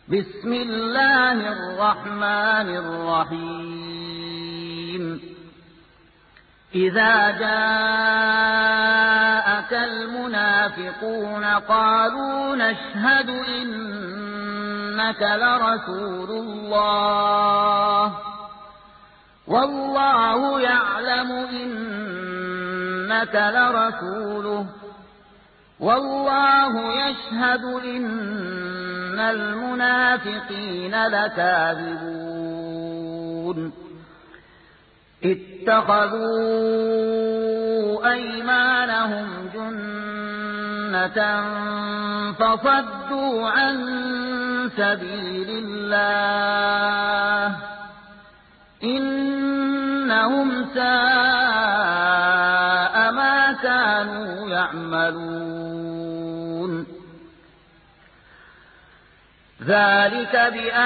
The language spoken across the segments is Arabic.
بسم الله الرحمن الرحيم إذا جاءك المنافقون قالوا نشهد إنك لرسول الله والله يعلم إنك لرسوله والله يشهد إن المنافقين لكاذبون اتخذوا أيمانهم جنة فصدوا عن سبيل الله إنهم ساء ما كانوا يعملون ذلك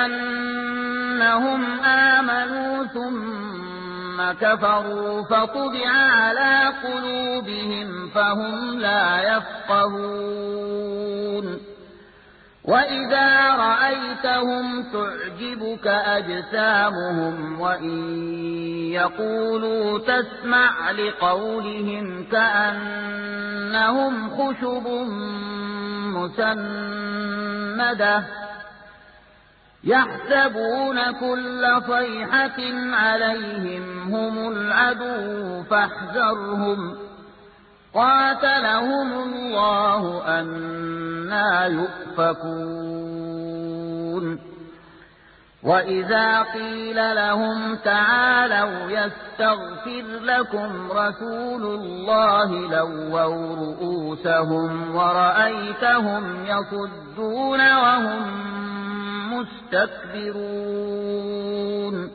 بأنهم آمنوا ثم كفروا فطبع على قلوبهم فهم لا يفقهون وإذا رأيتهم تعجبك أجسامهم وإن يقولوا تسمع لقولهم كأنهم خشب مسندة يحسبون كل صيحة عليهم هم العدو فاحذرهم قاتلهم الله أنى يؤفكون وإذا قيل لهم تعالوا يستغفر لكم رسول الله لووا رؤوسهم ورأيتهم يصدون وهم مستكبرون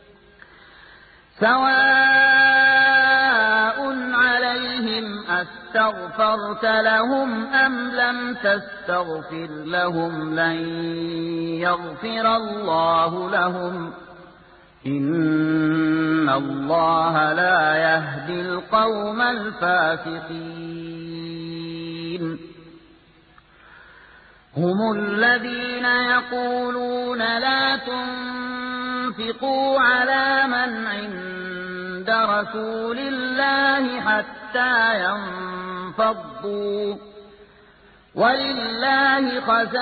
سواء عليهم أستغفرت لهم أم لم تستغفر لهم لن يغفر الله لهم إن الله لا يهدي القوم الفاسقين هم الذين يقولون لا تنفقوا على من عند رسول الله حتى ينفضوا ولله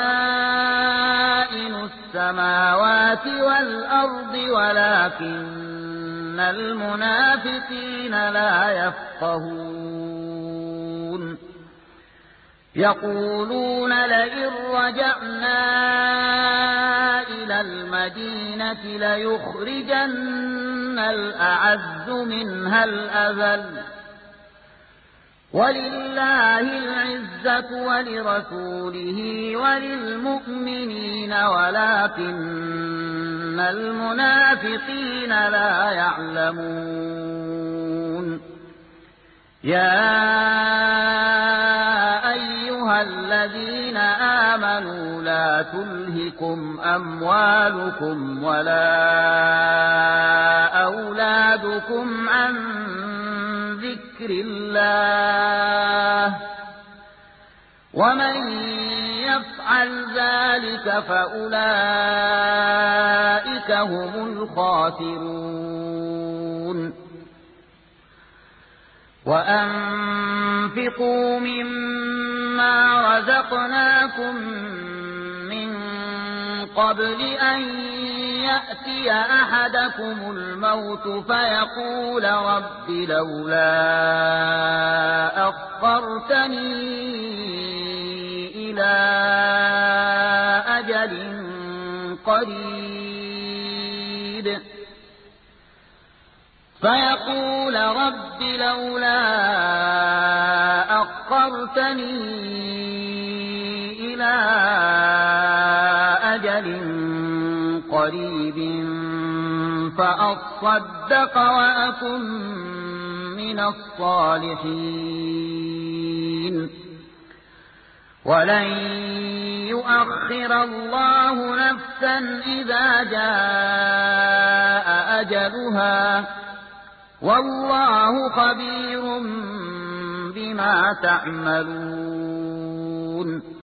خزائن السماوات والأرض ولكن المنافقين لا يفقهون يقولون لئن رجعنا إلى المدينة ليخرجن الأعز منها الأذل ولله العزة ولرسوله وللمؤمنين ولكن المنافقين لا يعلمون يا أيها الذين آمنوا لا تلهكم أموالكم ولا أولادكم عن ذكر الله ومن يفعل ذلك فأولئك هم الخاسرون وأنفقوا مما رزقناكم من قبل أن يأتي أحدكم الموت فيقول رب لولا أخرتني إلى أجل قريب فيقول رب لولا أخرتني إلى أجل قريب فأصدق وأكن من الصالحين ولن يؤخر الله نفسا إذا جاء أجلها والله خبير بما تعملون